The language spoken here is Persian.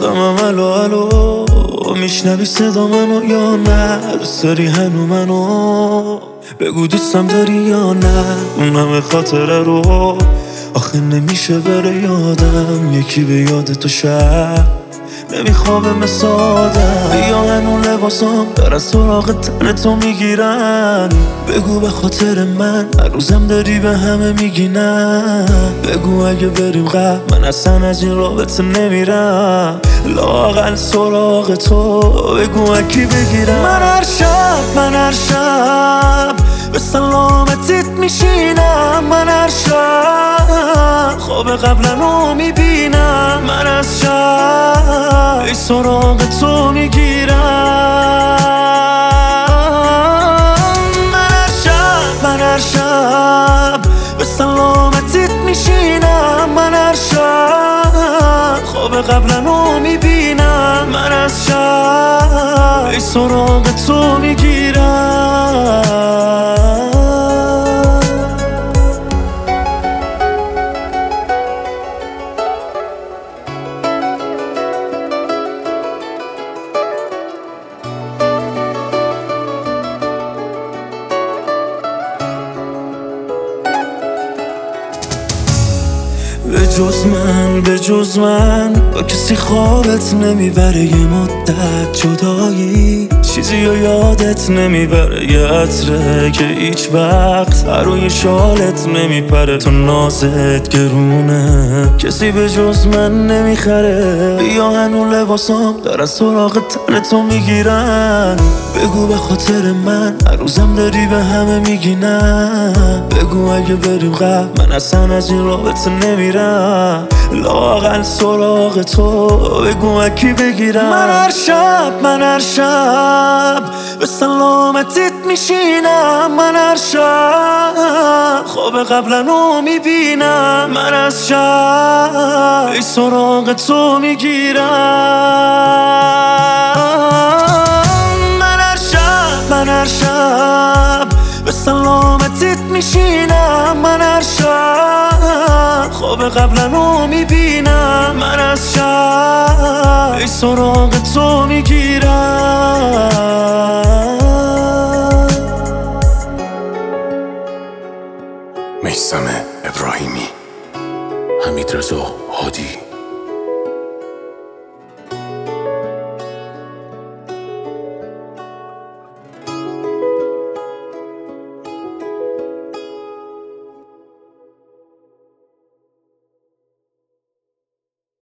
صدامم الو الو، میشنوی صدا منو یا نه؟ دوست داری هنو منو؟ بگو دوستم داری یا نه؟ اون همه خاطره رو آخه نمیشه بره یادم، یکی به یاد تو شب نمیخوابه مثل آدم. بیا هنو لباسام دارن سراغ تن تو میگیرن، بگو به خاطر من هر روزم داری به همه میگی نه. بگو اگه بریم قبل من اصلا از این رابطه نمیرم، لااقل سراغ تو بگو اکی بگیرم. من هر شب به سلامتیت میشینم، من هر شب خواب قبلنو میبینم، من از شب ای سراغ تو میگیرم. من هر شب به سلامتیت میشینم، من هر شب خواب قبلنو میبینم، من از شب ای سراغ تو میگیرم. به جز من با کسی خوابت نمیبره، یه مدت جدایی چیزی رو یادت نمیبره، یه عطره که هیچ وقت روی شالت نمیپره، تو نازت گرونه کسی به جز من نمیخره. بیا هنو لباسام دارن سراغ تن تو میگیرن، بگو به خاطر من هر روزم داری به همه میگی نه. بگو اگه بریم قبل من اصلا از این رابطه نمیرم، لااقل سراغ تو بگو اکی بگیرم. من هر شب به سلامتیت میشینم، من هر شب خواب قبلنو میبینم، من از شب ای سراغ تو میگیرم. من هر شب به سلامتیت میشینم، من هر شب خواب قبلنو میبینم، من از شب ای سراغ تو میگیرم. میثم ابراهیمی، حمیدرضا هادی.